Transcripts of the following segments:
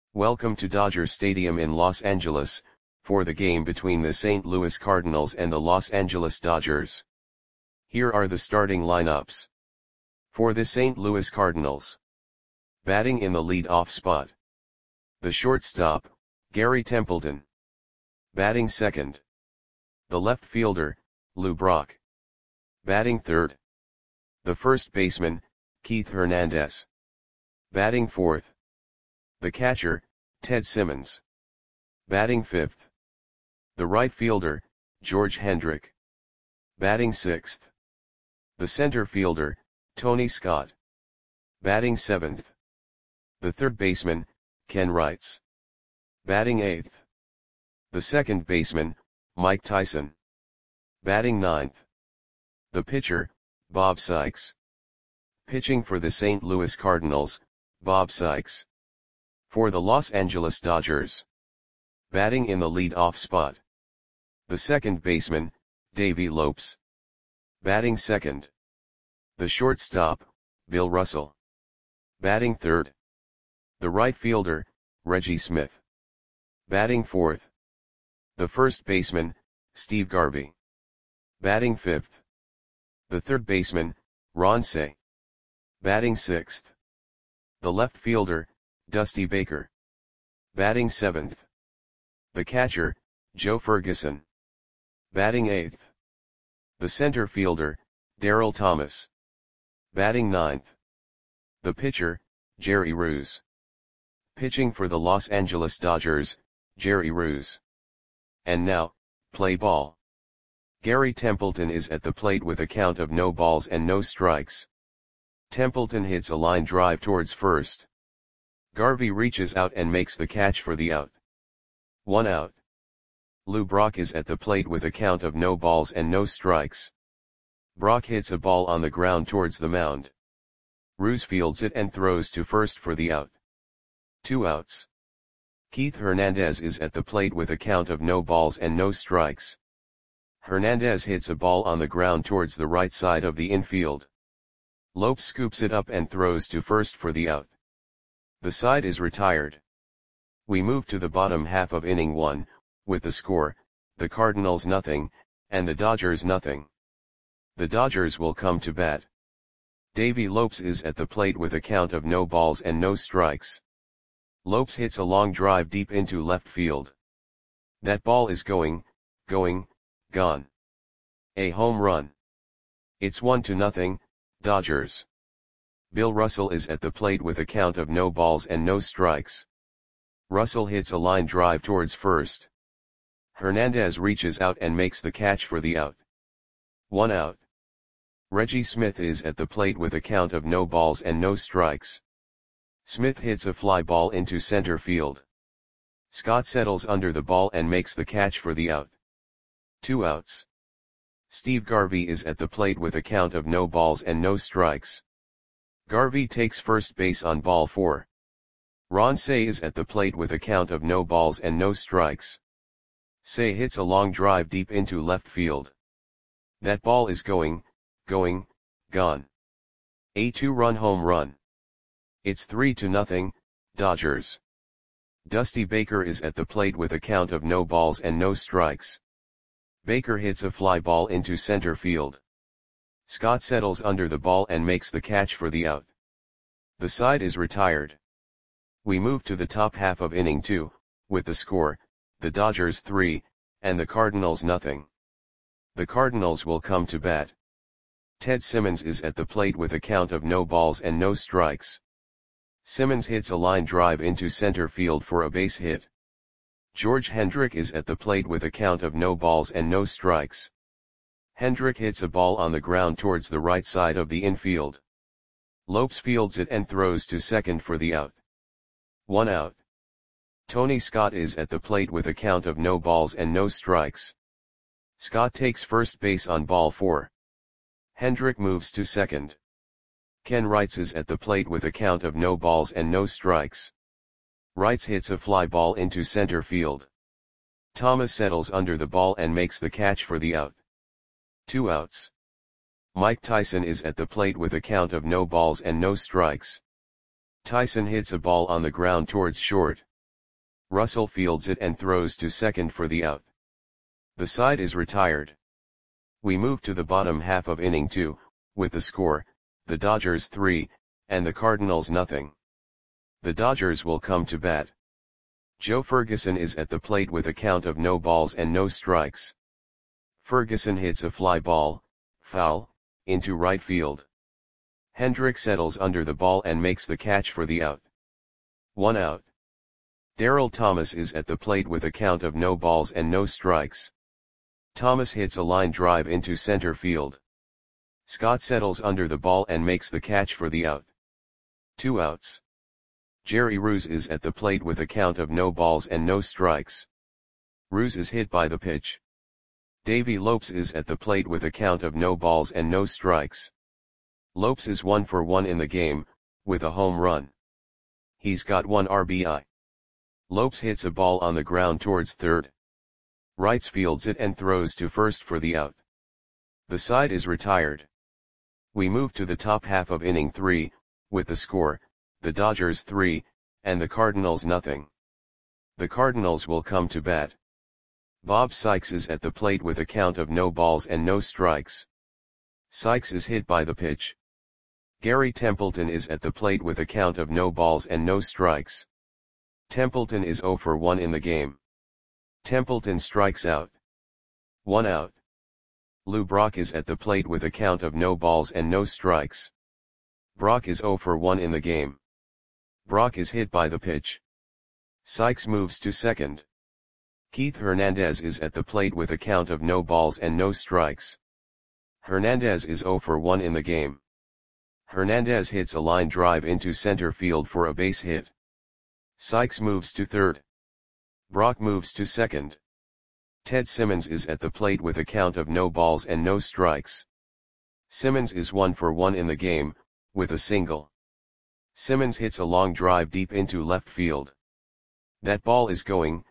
Welcome to Dodger Stadium in Los Angeles, for the game between the St. Louis Cardinals and the Los Angeles Dodgers. Here are the starting lineups. For the St. Louis Cardinals. Batting in the lead-off spot. The shortstop, Gary Templeton. Batting second. The left fielder, Lou Brock. Batting third. The first baseman, Keith Hernandez. Batting fourth. The catcher, Ted Simmons. Batting fifth. The right fielder, George Hendrick. Batting sixth. The center fielder, Tony Scott. Batting seventh. The third baseman, Ken Wrights. Batting eighth. The second baseman, Mike Tyson. Batting ninth. The pitcher, Bob Sykes. Pitching for the St. Louis Cardinals, Bob Sykes. For the Los Angeles Dodgers. Batting in the lead-off spot. The second baseman, Davey Lopes. Batting second. The shortstop, Bill Russell. Batting third. The right fielder, Reggie Smith. Batting fourth. The first baseman, Steve Garvey. Batting fifth. The third baseman, Ron Cey. Batting sixth. The left fielder, Dusty Baker. Batting seventh. The catcher, Joe Ferguson. Batting eighth. The center fielder, Darryl Thomas. Batting ninth. The pitcher, Jerry Ruse. Pitching for the Los Angeles Dodgers, Jerry Ruse. And now, play ball. Gary Templeton is at the plate with a count of no balls and no strikes. Templeton hits a line drive towards first. Garvey reaches out and makes the catch for the out. 1 out. Lou Brock is at the plate with a count of no balls and no strikes. Brock hits a ball on the ground towards the mound. Ruse fields it and throws to first for the out. 2 outs. Keith Hernandez is at the plate with a count of no balls and no strikes. Hernandez hits a ball on the ground towards the right side of the infield. Lopes scoops it up and throws to first for the out. The side is retired. We move to the bottom half of inning 1, with the score, the Cardinals nothing, and the Dodgers nothing. The Dodgers will come to bat. Davey Lopes is at the plate with a count of no balls and no strikes. Lopes hits a long drive deep into left field. That ball is going, gone. A home run. It's 1-0, Dodgers. Bill Russell is at the plate with a count of no balls and no strikes. Russell hits a line drive towards first. Hernandez reaches out and makes the catch for the out. 1 out. Reggie Smith is at the plate with a count of no balls and no strikes. Smith hits a fly ball into center field. Scott settles under the ball and makes the catch for the out. 2 outs. Steve Garvey is at the plate with a count of no balls and no strikes. Garvey takes first base on ball 4. Ron Cey is at the plate with a count of no balls and no strikes. Cey hits a long drive deep into left field. That ball is going, gone. A 2-run home run. It's 3-0, Dodgers. Dusty Baker is at the plate with a count of no balls and no strikes. Baker hits a fly ball into center field. Scott settles under the ball and makes the catch for the out. The side is retired. We move to the top half of inning 2, with the score, the Dodgers 3, and the Cardinals nothing. The Cardinals will come to bat. Ted Simmons is at the plate with a count of no balls and no strikes. Simmons hits a line drive into center field for a base hit. George Hendrick is at the plate with a count of no balls and no strikes. Hendrick hits a ball on the ground towards the right side of the infield. Lopes fields it and throws to second for the out. 1 out. Tony Scott is at the plate with a count of no balls and no strikes. Scott takes first base on ball 4. Hendrick moves to second. Ken Wrights is at the plate with a count of no balls and no strikes. Wrights hits a fly ball into center field. Thomas settles under the ball and makes the catch for the out. 2 outs. Mike Tyson is at the plate with a count of no balls and no strikes. Tyson hits a ball on the ground towards short. Russell fields it and throws to second for the out. The side is retired. We move to the bottom half of inning 2, with the score, the Dodgers 3, and the Cardinals nothing. The Dodgers will come to bat. Joe Ferguson is at the plate with a count of no balls and no strikes. Ferguson hits a fly ball, foul, into right field. Hendrick settles under the ball and makes the catch for the out. 1 out. Darryl Thomas is at the plate with a count of no balls and no strikes. Thomas hits a line drive into center field. Scott settles under the ball and makes the catch for the out. 2 outs. Jerry Ruse is at the plate with a count of no balls and no strikes. Ruse is hit by the pitch. Davey Lopes is at the plate with a count of no balls and no strikes. Lopes is 1 for 1 in the game, with a home run. He's got 1 RBI. Lopes hits a ball on the ground towards third. Wrights fields it and throws to first for the out. The side is retired. We move to the top half of inning 3, with the score, the Dodgers 3, and the Cardinals nothing. The Cardinals will come to bat. Bob Sykes is at the plate with a count of no balls and no strikes. Sykes is hit by the pitch. Gary Templeton is at the plate with a count of no balls and no strikes. Templeton is 0 for 1 in the game. Templeton strikes out. 1 out. Lou Brock is at the plate with a count of no balls and no strikes. Brock is 0 for 1 in the game. Brock is hit by the pitch. Sykes moves to second. Keith Hernandez is at the plate with a count of no balls and no strikes. Hernandez is 0 for 1 in the game. Hernandez hits a line drive into center field for a base hit. Sykes moves to third. Brock moves to second. Ted Simmons is at the plate with a count of no balls and no strikes. Simmons is 1 for 1 in the game, with a single. Simmons hits a long drive deep into left field. That ball is going,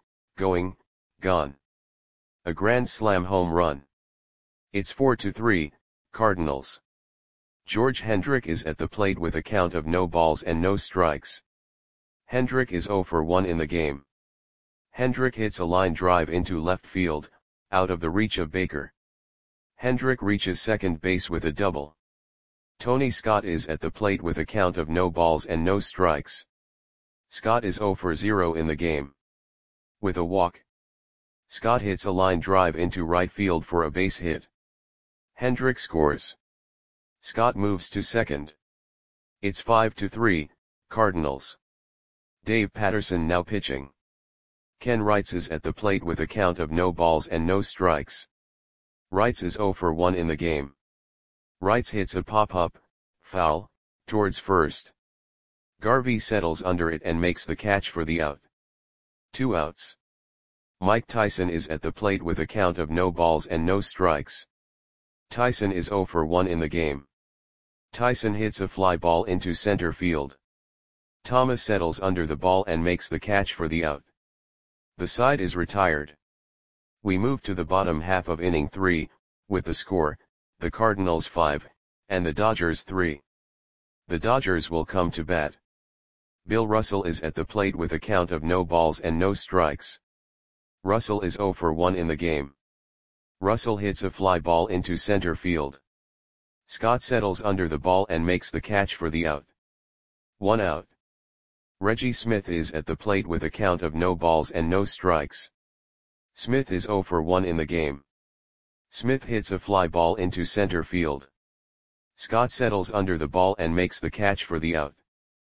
gone. A grand slam home run. It's 4-3, Cardinals. George Hendrick is at the plate with a count of no balls and no strikes. Hendrick is 0 for 1 in the game. Hendrick hits a line drive into left field, out of the reach of Baker. Hendrick reaches second base with a double. Tony Scott is at the plate with a count of no balls and no strikes. Scott is 0 for 0 in the game. With a walk. Scott hits a line drive into right field for a base hit. Hendrick scores. Scott moves to second. It's 5-3, Cardinals. Dave Patterson now pitching. Ken Wrights is at the plate with a count of no balls and no strikes. Wrights is 0 for 1 in the game. Wrights hits a pop-up, foul, towards first. Garvey settles under it and makes the catch for the out. 2 outs. Mike Tyson is at the plate with a count of no balls and no strikes. Tyson is 0 for 1 in the game. Tyson hits a fly ball into center field. Thomas settles under the ball and makes the catch for the out. The side is retired. We move to the bottom half of inning 3, with the score, the Cardinals 5, and the Dodgers 3. The Dodgers will come to bat. Bill Russell is at the plate with a count of no balls and no strikes. Russell is 0 for 1 in the game. Russell hits a fly ball into center field. Scott settles under the ball and makes the catch for the out. 1 out. Reggie Smith is at the plate with a count of no balls and no strikes. Smith is 0 for 1 in the game. Smith hits a fly ball into center field. Scott settles under the ball and makes the catch for the out.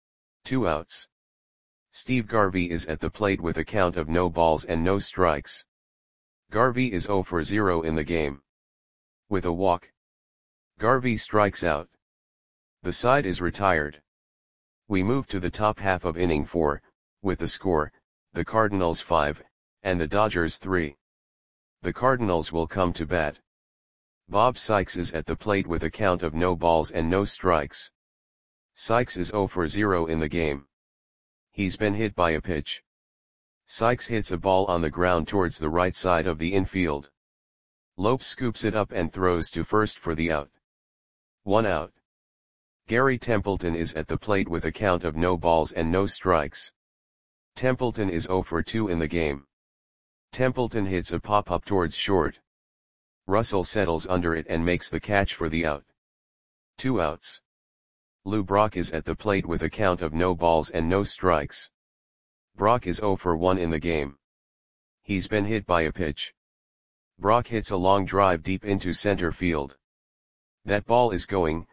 2 outs. Steve Garvey is at the plate with a count of no balls and no strikes. Garvey is 0 for 0 in the game. With a walk. Garvey strikes out. The side is retired. We move to the top half of inning 4, with the score, the Cardinals 5, and the Dodgers 3. The Cardinals will come to bat. Bob Sykes is at the plate with a count of no balls and no strikes. Sykes is 0 for 0 in the game. He's been hit by a pitch. Sykes hits a ball on the ground towards the right side of the infield. Lopes scoops it up and throws to first for the out. 1 out. Gary Templeton is at the plate with a count of no balls and no strikes. Templeton is 0 for 2 in the game. Templeton hits a pop-up towards short. Russell settles under it and makes the catch for the out. 2 outs. Lou Brock is at the plate with a count of no balls and no strikes. Brock is 0 for 1 in the game. He's been hit by a pitch. Brock hits a long drive deep into center field. That ball is gone.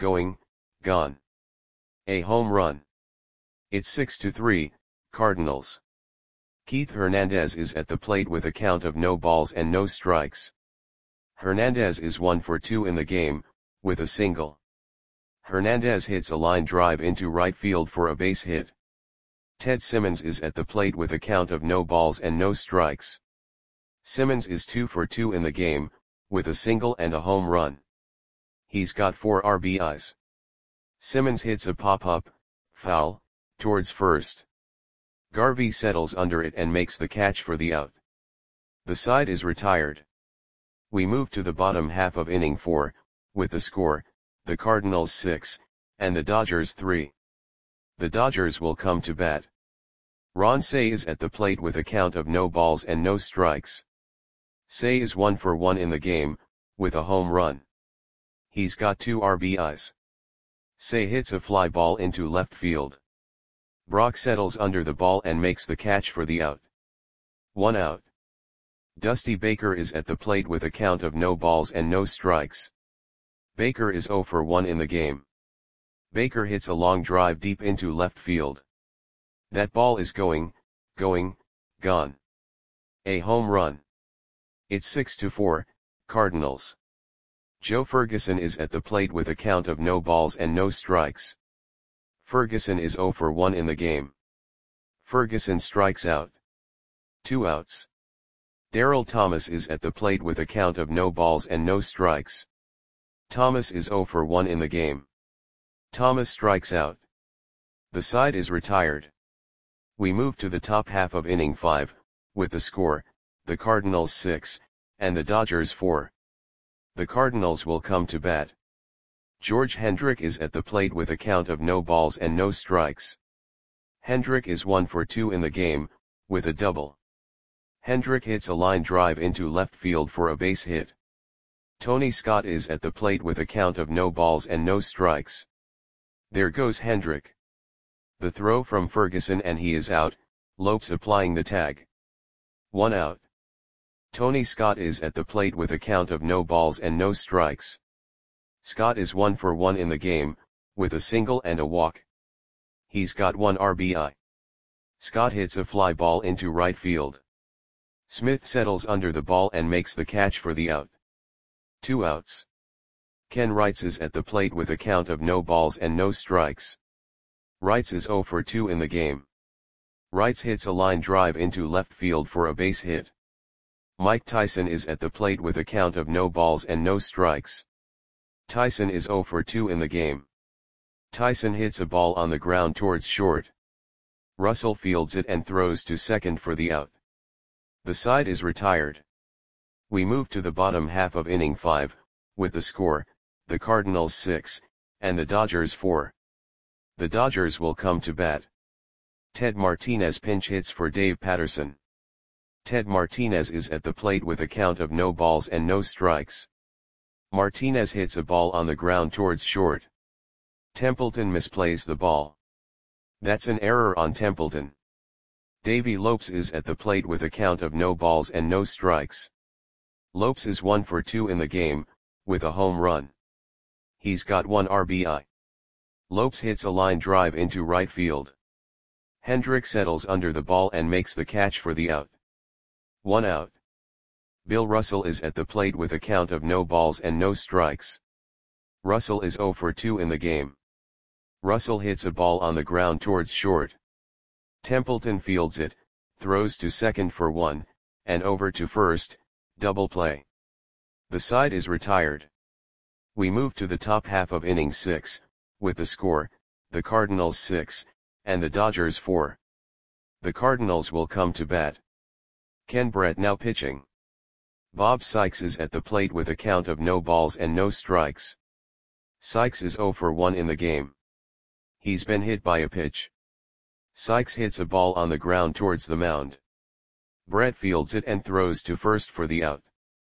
A home run. It's 6-3, Cardinals. Keith Hernandez is at the plate with a count of no balls and no strikes. Hernandez is 1 for 2 in the game, with a single. Hernandez hits a line drive into right field for a base hit. Ted Simmons is at the plate with a count of no balls and no strikes. Simmons is 2 for 2 in the game, with a single and a home run. He's got 4 RBIs. Simmons hits a pop-up, foul, towards first. Garvey settles under it and makes the catch for the out. The side is retired. We move to the bottom half of inning 4, with the score, the Cardinals 6, and the Dodgers 3. The Dodgers will come to bat. Ron Cey is at the plate with a count of no balls and no strikes. Cey is 1 for 1 in the game, with a home run. He's got 2 RBIs. Cey hits a fly ball into left field. Brock settles under the ball and makes the catch for the out. 1 out. Dusty Baker is at the plate with a count of no balls and no strikes. Baker is 0 for 1 in the game. Baker hits a long drive deep into left field. That ball is gone. A home run. It's 6-4, Cardinals. Joe Ferguson is at the plate with a count of no balls and no strikes. Ferguson is 0 for 1 in the game. Ferguson strikes out. 2 outs. Darryl Thomas is at the plate with a count of no balls and no strikes. Thomas is 0 for 1 in the game. Thomas strikes out. The side is retired. We move to the top half of inning 5, with the score, the Cardinals 6, and the Dodgers 4. The Cardinals will come to bat. George Hendrick is at the plate with a count of no balls and no strikes. Hendrick is 1 for 2 in the game, with a double. Hendrick hits a line drive into left field for a base hit. Tony Scott is at the plate with a count of no balls and no strikes. There goes Hendrick. The throw from Ferguson and he is out, Lopes applying the tag. 1 out. Tony Scott is at the plate with a count of no balls and no strikes. Scott is 1 for 1 in the game, with a single and a walk. He's got 1 RBI. Scott hits a fly ball into right field. Smith settles under the ball and makes the catch for the out. 2 outs. Ken Wrights is at the plate with a count of no balls and no strikes. Wrights is 0 for 2 in the game. Wrights hits a line drive into left field for a base hit. Mike Tyson is at the plate with a count of no balls and no strikes. Tyson is 0 for 2 in the game. Tyson hits a ball on the ground towards short. Russell fields it and throws to second for the out. The side is retired. We move to the bottom half of inning 5, with the score, the Cardinals 6, and the Dodgers 4. The Dodgers will come to bat. Ted Martinez pinch hits for Dave Patterson. Ted Martinez is at the plate with a count of no balls and no strikes. Martinez hits a ball on the ground towards short. Templeton misplays the ball. That's an error on Templeton. Davey Lopes is at the plate with a count of no balls and no strikes. Lopes is 1 for 2 in the game, with a home run. He's got 1 RBI. Lopes hits a line drive into right field. Hendrick settles under the ball and makes the catch for the out. 1 out. Bill Russell is at the plate with a count of no balls and no strikes. Russell is 0 for 2 in the game. Russell hits a ball on the ground towards short. Templeton fields it, throws to second for 1, and over to first, double play. The side is retired. We move to the top half of inning 6, with the score, the Cardinals 6, and the Dodgers 4. The Cardinals will come to bat. Ken Brett now pitching. Bob Sykes is at the plate with a count of no balls and no strikes. Sykes is 0 for 1 in the game. He's been hit by a pitch. Sykes hits a ball on the ground towards the mound. Brett fields it and throws to first for the out.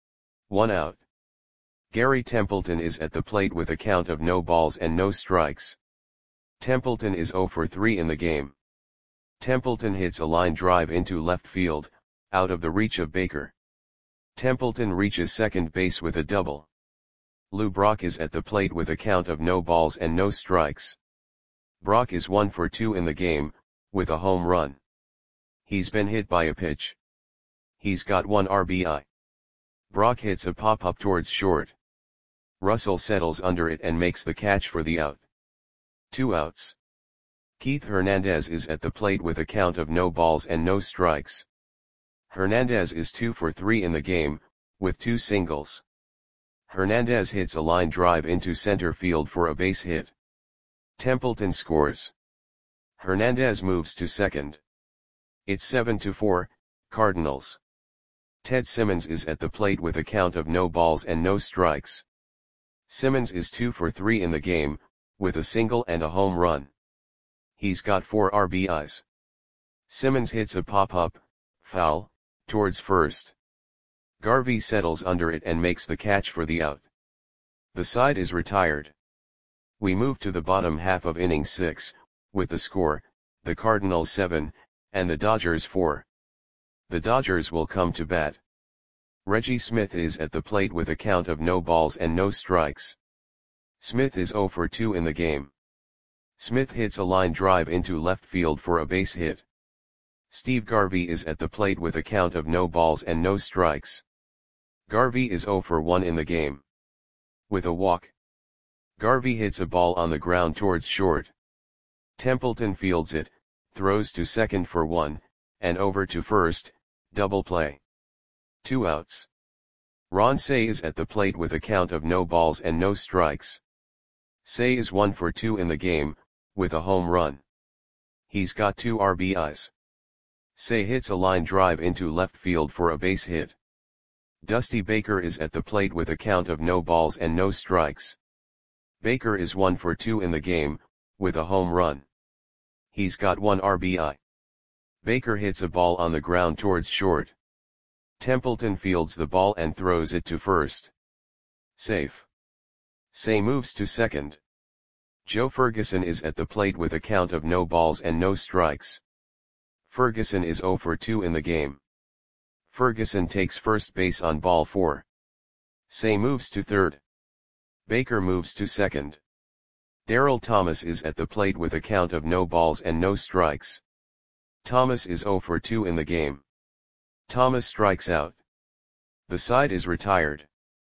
1 out. Gary Templeton is at the plate with a count of no balls and no strikes. Templeton is 0 for 3 in the game. Templeton hits a line drive into left field, out of the reach of Baker. Templeton reaches second base with a double. Lou Brock is at the plate with a count of no balls and no strikes. Brock is 1 for 2 in the game, with a home run. He's been hit by a pitch. He's got 1 RBI. Brock hits a pop-up towards short. Russell settles under it and makes the catch for the out. 2 outs. Keith Hernandez is at the plate with a count of no balls and no strikes. Hernandez is 2 for 3 in the game, with 2 singles. Hernandez hits a line drive into center field for a base hit. Templeton scores. Hernandez moves to second. It's 7-4, Cardinals. Ted Simmons is at the plate with a count of no balls and no strikes. Simmons is 2 for 3 in the game, with a single and a home run. He's got 4 RBIs. Simmons hits a pop-up, foul, towards first. Garvey settles under it and makes the catch for the out. The side is retired. We move to the bottom half of inning 6, with the score, the Cardinals 7, and the Dodgers 4. The Dodgers will come to bat. Reggie Smith is at the plate with a count of no balls and no strikes. Smith is 0 for 2 in the game. Smith hits a line drive into left field for a base hit. Steve Garvey is at the plate with a count of no balls and no strikes. Garvey is 0 for 1 in the game. With a walk. Garvey hits a ball on the ground towards short. Templeton fields it, throws to second for 1, and over to first, double play. 2 outs. Ron Cey is at the plate with a count of no balls and no strikes. Cey is 1 for 2 in the game, with a home run. He's got 2 RBIs. Cey hits a line drive into left field for a base hit. Dusty Baker is at the plate with a count of no balls and no strikes. Baker is 1 for 2 in the game, with a home run. He's got 1 RBI. Baker hits a ball on the ground towards short. Templeton fields the ball and throws it to first. Safe. Cey moves to second. Joe Ferguson is at the plate with a count of no balls and no strikes. Ferguson is 0 for 2 in the game. Ferguson takes first base on ball 4. Cey moves to third. Baker moves to second. Darryl Thomas is at the plate with a count of no balls and no strikes. Thomas is 0 for 2 in the game. Thomas strikes out. The side is retired.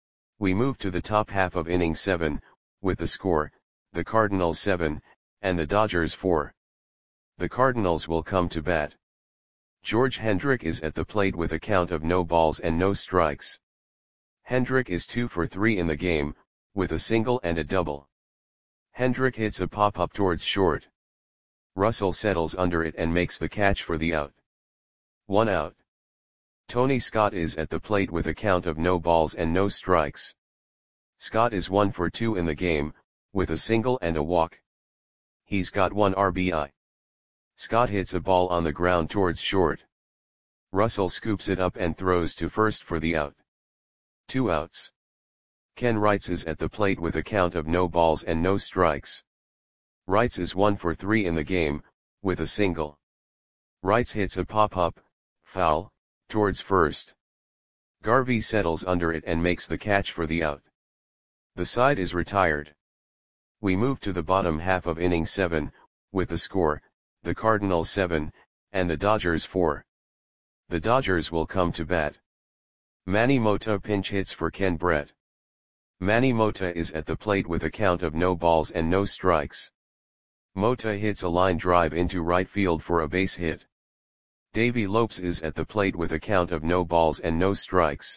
We move to the top half of inning 7, with the score, the Cardinals 7, and the Dodgers 4. The Cardinals will come to bat. George Hendrick is at the plate with a count of no balls and no strikes. Hendrick is 2 for 3 in the game, with a single and a double. Hendrick hits a pop-up towards short. Russell settles under it and makes the catch for the out. 1 out. Tony Scott is at the plate with a count of no balls and no strikes. Scott is 1 for 2 in the game, with a single and a walk. He's got 1 RBI. Scott hits a ball on the ground towards short. Russell scoops it up and throws to first for the out. 2 outs. Ken Wrights is at the plate with a count of no balls and no strikes. Wrights is 1 for 3 in the game, with a single. Wrights hits a pop-up, foul, towards first. Garvey settles under it and makes the catch for the out. The side is retired. We move to the bottom half of inning 7, with the score, the Cardinals 7, and the Dodgers 4. The Dodgers will come to bat. Manny Mota pinch hits for Ken Brett. Manny Mota is at the plate with a count of no balls and no strikes. Mota hits a line drive into right field for a base hit. Davey Lopes is at the plate with a count of no balls and no strikes.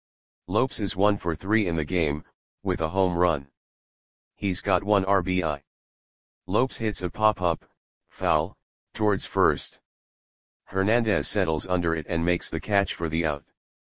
Lopes is 1 for 3 in the game, with a home run. He's got 1 RBI. Lopes hits a pop-up, foul, towards first. Hernandez settles under it and makes the catch for the out.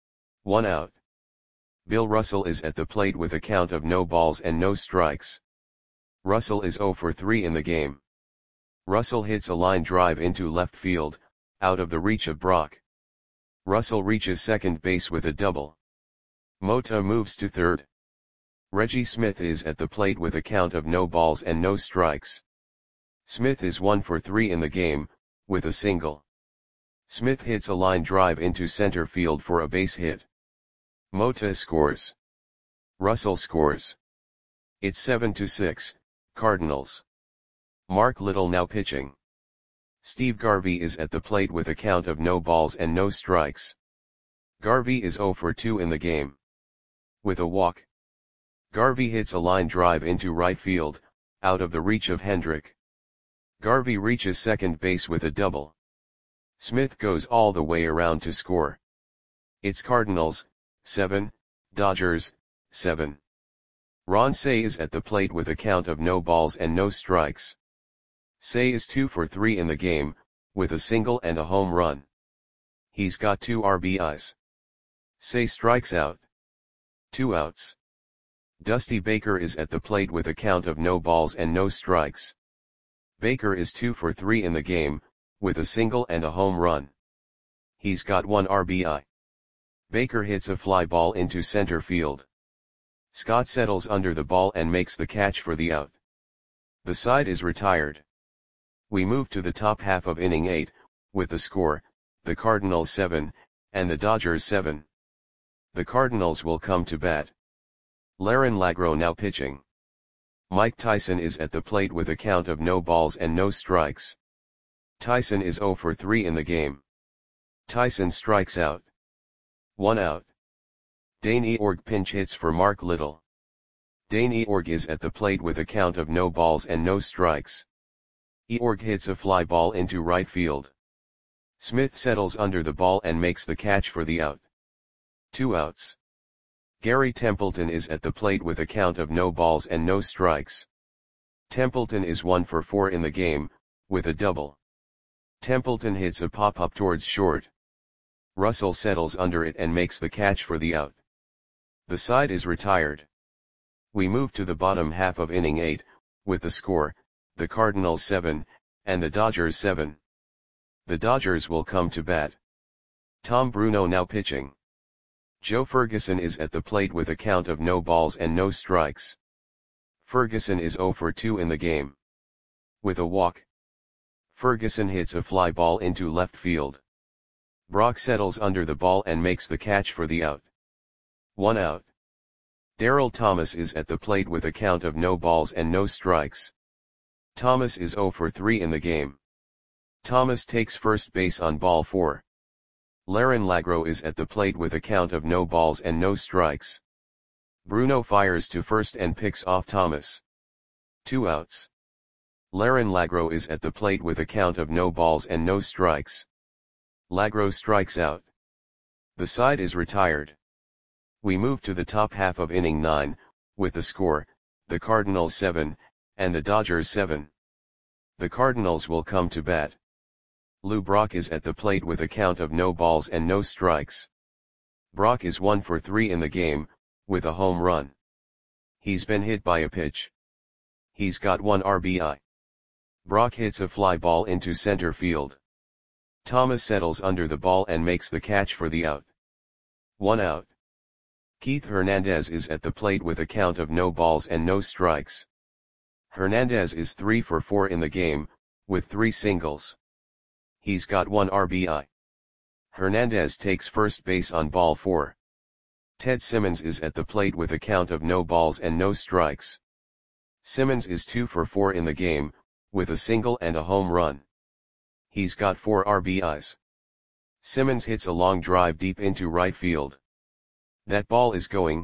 1 out. Bill Russell is at the plate with a count of no balls and no strikes. Russell is 0 for 3 in the game. Russell hits a line drive into left field, out of the reach of Brock. Russell reaches second base with a double. Mota moves to third. Reggie Smith is at the plate with a count of no balls and no strikes. Smith is 1 for 3 in the game, with a single. Smith hits a line drive into center field for a base hit. Mota scores. Russell scores. It's 7-6, Cardinals. Mark Little now pitching. Steve Garvey is at the plate with a count of no balls and no strikes. Garvey is 0 for 2 in the game. With a walk. Garvey hits a line drive into right field, out of the reach of Hendrick. Garvey reaches second base with a double. Smith goes all the way around to score. It's Cardinals, 7, Dodgers, 7. Ron Cey is at the plate with a count of no balls and no strikes. Cey is 2 for 3 in the game, with a single and a home run. He's got 2 RBIs. Cey strikes out. 2 outs. Dusty Baker is at the plate with a count of no balls and no strikes. Baker is 2 for 3 in the game, with a single and a home run. He's got 1 RBI. Baker hits a fly ball into center field. Scott settles under the ball and makes the catch for the out. The side is retired. We move to the top half of inning 8, with the score, the Cardinals 7, and the Dodgers 7. The Cardinals will come to bat. Larin Lagro now pitching. Mike Tyson is at the plate with a count of no balls and no strikes. Tyson is 0 for 3 in the game. Tyson strikes out. 1 out. Dane Eorg pinch hits for Mark Little. Dane Eorg is at the plate with a count of no balls and no strikes. Eorg hits a fly ball into right field. Smith settles under the ball and makes the catch for the out. 2 outs. Gary Templeton is at the plate with a count of no balls and no strikes. Templeton is 1 for 4 in the game, with a double. Templeton hits a pop-up towards short. Russell settles under it and makes the catch for the out. The side is retired. We move to the bottom half of inning 8, with the score, the Cardinals 7, and the Dodgers 7. The Dodgers will come to bat. Tom Bruno now pitching. Joe Ferguson is at the plate with a count of no balls and no strikes. Ferguson is 0 for 2 in the game. With a walk. Ferguson hits a fly ball into left field. Brock settles under the ball and makes the catch for the out. 1 out. Darryl Thomas is at the plate with a count of no balls and no strikes. Thomas is 0 for 3 in the game. Thomas takes first base on ball 4. Larin Lagro is at the plate with a count of no balls and no strikes. Bruno fires to first and picks off Thomas. 2 outs. Larin Lagro is at the plate with a count of no balls and no strikes. Lagro strikes out. The side is retired. We move to the top half of inning 9, with the score, the Cardinals 7, and the Dodgers 7. The Cardinals will come to bat. Lou Brock is at the plate with a count of no balls and no strikes. Brock is 1 for 3 in the game, with a home run. He's been hit by a pitch. He's got 1 RBI. Brock hits a fly ball into center field. Thomas settles under the ball and makes the catch for the out. 1 out. Keith Hernandez is at the plate with a count of no balls and no strikes. Hernandez is 3 for 4 in the game, with 3 singles. He's got 1 RBI. Hernandez takes first base on ball 4. Ted Simmons is at the plate with a count of no balls and no strikes. Simmons is 2 for 4 in the game, with a single and a home run. He's got 4 RBIs. Simmons hits a long drive deep into right field. That ball is gone.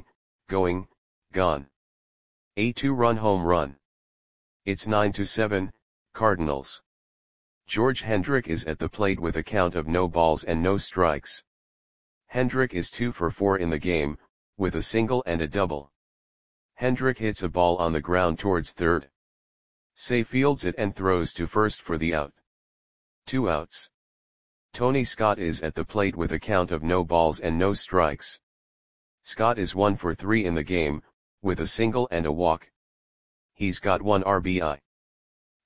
A 2-run home run. It's 9-7, Cardinals. George Hendrick is at the plate with a count of no balls and no strikes. Hendrick is 2 for 4 in the game, with a single and a double. Hendrick hits a ball on the ground towards third. Cey fields it and throws to first for the out. 2 outs. Tony Scott is at the plate with a count of no balls and no strikes. Scott is 1 for 3 in the game, with a single and a walk. He's got 1 RBI.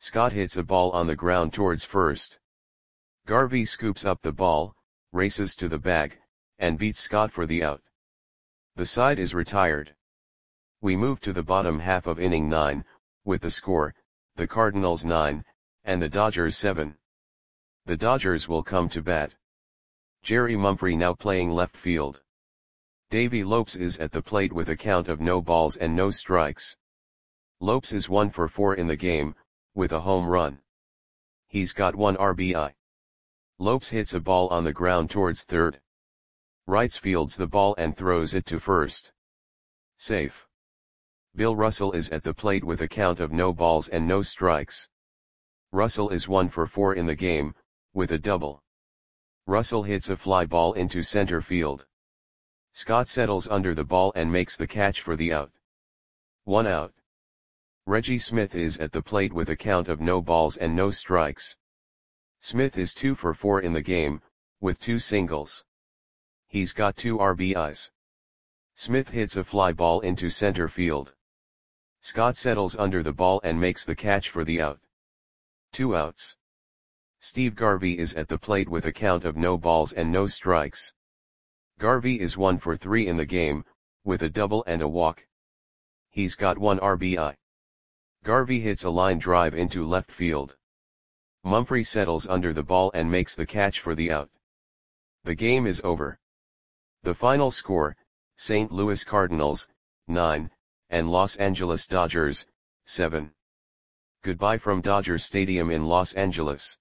Scott hits a ball on the ground towards first. Garvey scoops up the ball, races to the bag, and beats Scott for the out. The side is retired. We move to the bottom half of inning 9, with the score, the Cardinals 9, and the Dodgers 7. The Dodgers will come to bat. Jerry Mumphrey now playing left field. Davey Lopes is at the plate with a count of no balls and no strikes. Lopes is 1 for 4 in the game, with a home run. He's got 1 RBI. Lopes hits a ball on the ground towards third. Wrights fields the ball and throws it to first. Safe. Bill Russell is at the plate with a count of no balls and no strikes. Russell is 1 for 4 in the game, with a double. Russell hits a fly ball into center field. Scott settles under the ball and makes the catch for the out. 1 out. Reggie Smith is at the plate with a count of no balls and no strikes. Smith is 2 for 4 in the game, with 2 singles. He's got 2 RBIs. Smith hits a fly ball into center field. Scott settles under the ball and makes the catch for the out. 2 outs. Steve Garvey is at the plate with a count of no balls and no strikes. Garvey is 1 for 3 in the game, with a double and a walk. He's got 1 RBI. Garvey hits a line drive into left field. Mumphrey settles under the ball and makes the catch for the out. The game is over. The final score, St. Louis Cardinals, 9, and Los Angeles Dodgers, 7. Goodbye from Dodger Stadium in Los Angeles.